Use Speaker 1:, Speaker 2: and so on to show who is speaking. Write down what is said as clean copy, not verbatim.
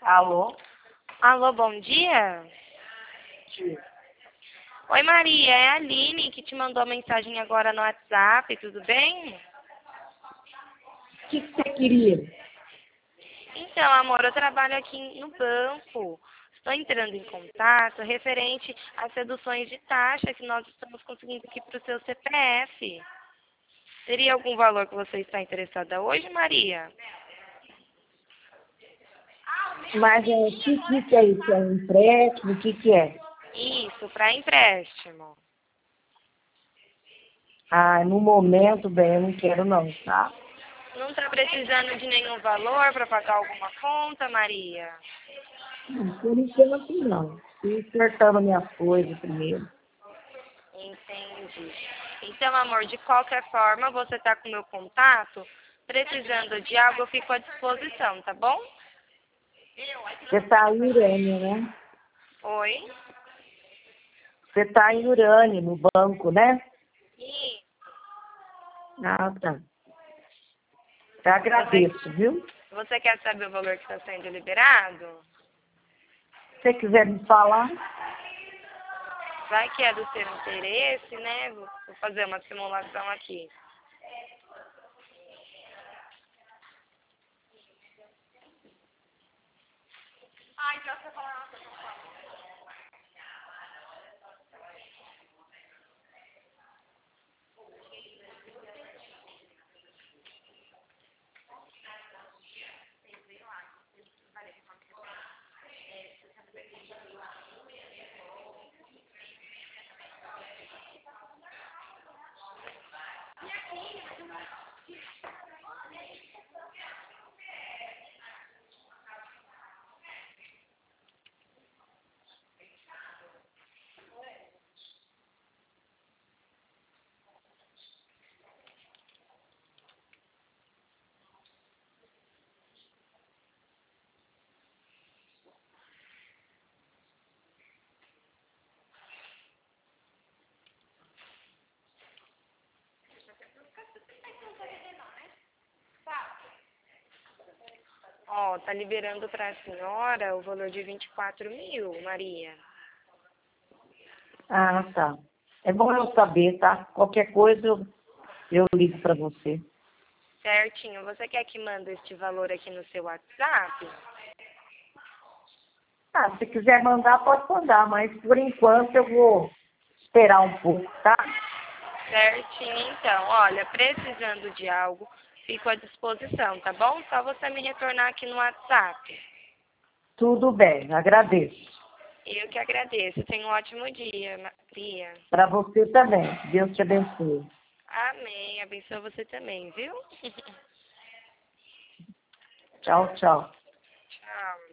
Speaker 1: Alô?
Speaker 2: Alô, bom dia?
Speaker 1: Dia.
Speaker 2: Oi, Maria, é a Aline que te mandou a mensagem agora no WhatsApp, tudo bem?
Speaker 1: O que você queria?
Speaker 2: Então, amor, eu trabalho aqui no banco. Estou entrando em contato referente às reduções de taxa que nós estamos conseguindo aqui para o seu CPF. Teria algum valor que você está interessada hoje, Maria?
Speaker 1: Mas o que é isso? É um empréstimo? O que é?
Speaker 2: Isso, para empréstimo.
Speaker 1: Ah, no momento, bem, eu não quero não, tá?
Speaker 2: Não está precisando de nenhum valor para pagar alguma conta, Maria?
Speaker 1: Não, por enquanto não. Estou acertando minhas coisas primeiro.
Speaker 2: Entendi. Então, amor, de qualquer forma, você está com o meu contato. Precisando de algo, eu fico à disposição, tá bom?
Speaker 1: Você está em Urânia, né?
Speaker 2: Oi?
Speaker 1: Você está em Urânia, no banco, né?
Speaker 2: E
Speaker 1: Ah, tá. Eu agradeço, viu?
Speaker 2: você quer saber o valor que está sendo liberado?
Speaker 1: Se você quiser me falar,
Speaker 2: Vai que é do seu interesse, né? Vou fazer uma simulação aqui. Ó, tá liberando para a senhora o valor de 24.000, Maria.
Speaker 1: ah, tá. É bom eu saber, tá? Qualquer coisa eu ligo para você.
Speaker 2: Certinho. Você quer que mande este valor aqui no seu WhatsApp?
Speaker 1: Ah, se quiser mandar, pode mandar, mas por enquanto eu vou esperar um pouco, tá?
Speaker 2: Certinho, então. Olha, precisando de algo, fico à disposição, tá bom? Só você me retornar aqui no WhatsApp.
Speaker 1: Tudo bem, agradeço.
Speaker 2: Eu que agradeço. Tenha um ótimo dia, Maria.
Speaker 1: Para você também. Deus te abençoe.
Speaker 2: Amém. Abençoa você também, viu?
Speaker 1: Tchau, tchau.
Speaker 2: Tchau.